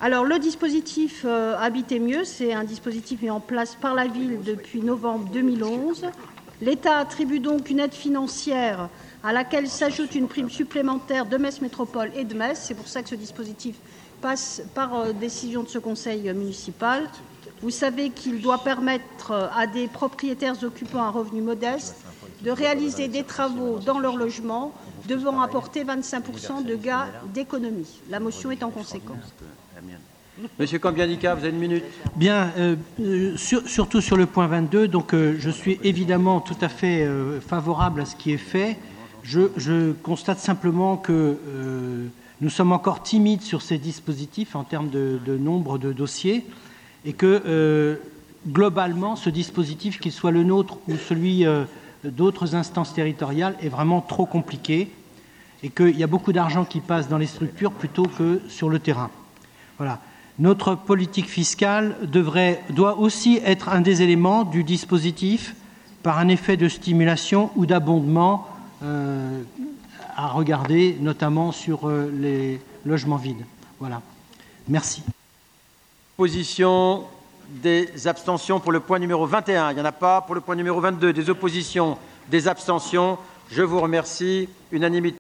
Alors, le dispositif Habiter mieux, c'est un dispositif mis en place par la ville depuis novembre 2011. L'État attribue donc une aide financière à laquelle s'ajoute une prime supplémentaire de Metz Métropole et de Metz. C'est pour ça que ce dispositif passe par décision de ce conseil municipal. Vous savez qu'il doit permettre à des propriétaires occupants à revenus modestes de réaliser des travaux dans leur logement devant apporter 25% de gains d'économie. La motion est en conséquence. Monsieur Kambiadika, vous avez une minute. Bien, surtout sur le point 22, donc je suis évidemment tout à fait favorable à ce qui est fait. Je constate simplement que nous sommes encore timides sur ces dispositifs en termes de nombre de dossiers et que globalement, ce dispositif, qu'il soit le nôtre ou celui d'autres instances territoriales, est vraiment trop compliqué et qu'il y a beaucoup d'argent qui passe dans les structures plutôt que sur le terrain. Voilà. Notre politique fiscale doit aussi être un des éléments du dispositif par un effet de stimulation ou d'abondement à regarder, notamment sur les logements vides. Voilà. Merci. Opposition, des abstentions pour le point numéro 21. Il n'y en a pas pour le point numéro 22. Des oppositions, des abstentions. Je vous remercie. Unanimité.